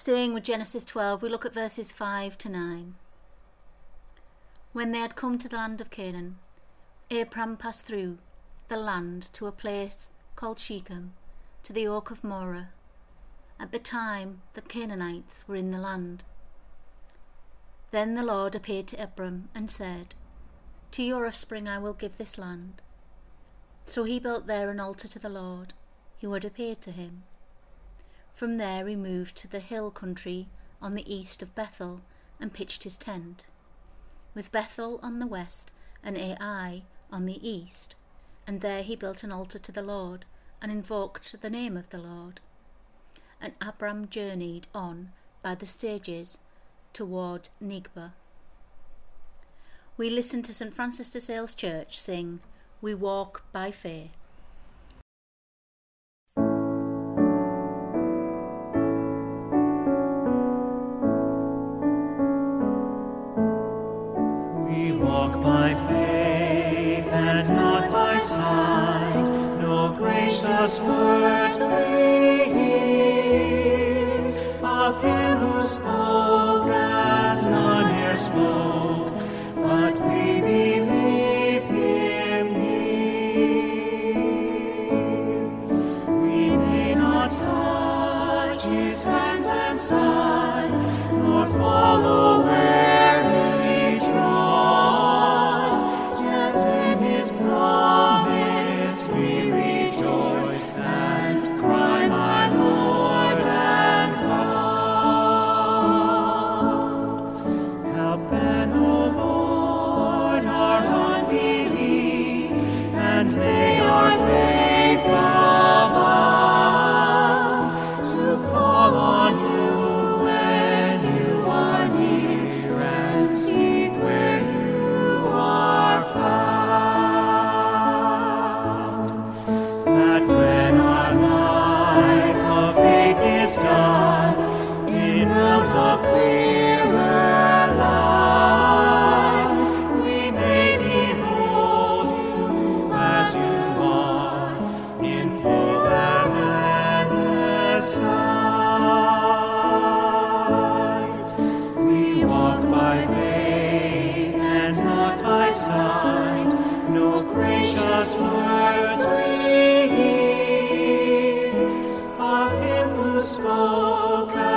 Staying with Genesis 12, we look at verses 5 to 9. When they had come to the land of Canaan, Abram passed through the land to a place called Shechem, to the oak of Moreh. At the time the Canaanites were in the land. Then the Lord appeared to Abram and said, "To your offspring I will give this land." So he built there an altar to the Lord, who had appeared to him. From there he moved to the hill country on the east of Bethel and pitched his tent, with Bethel on the west and Ai on the east, and there he built an altar to the Lord and invoked the name of the Lord. And Abram journeyed on by the stages toward Negba. We listen to St. Francis de Sales Church sing, "We Walk by Faith." We walk by faith and not by sight, no gracious words we hear of him who spoke as none e'er spoke, but we believe him near. We may not touch his hands and side, nor follow where he trod, yet in his promise we rejoice and cry, "My Lord and God." Help then, O Lord, our unbelief, and may our faith abound, to call on you when you are near, and seek where you are found. That when our life of faith is done, in realms of clearer light, we may behold you as you are, in full and endless sight. We walk by faith and not by sight, no gracious words we hear of him who spoke